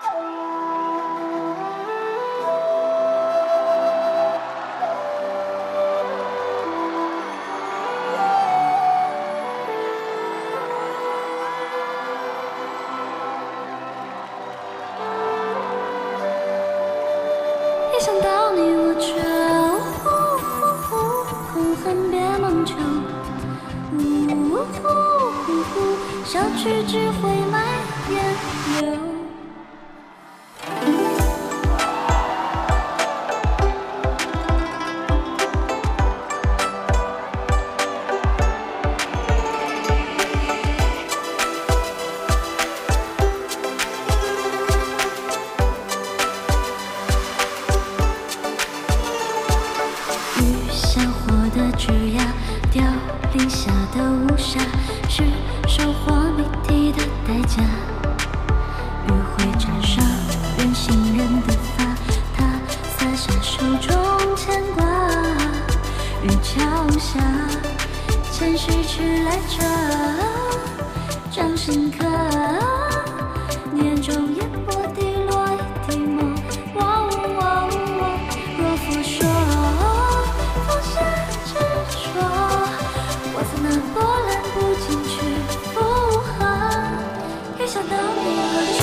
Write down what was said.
一想到你我就恨别梦久，小曲只会蔓延流。雨下火的枝桠，凋零下的乌纱，是收获谜底的代价。余晖沾上任性人的发，他洒下手中牵挂。雨桥下，前世迟来者，掌心刻，年中烟波滴落一滴墨。若佛说。我怎能波澜不惊去附和？一想到你我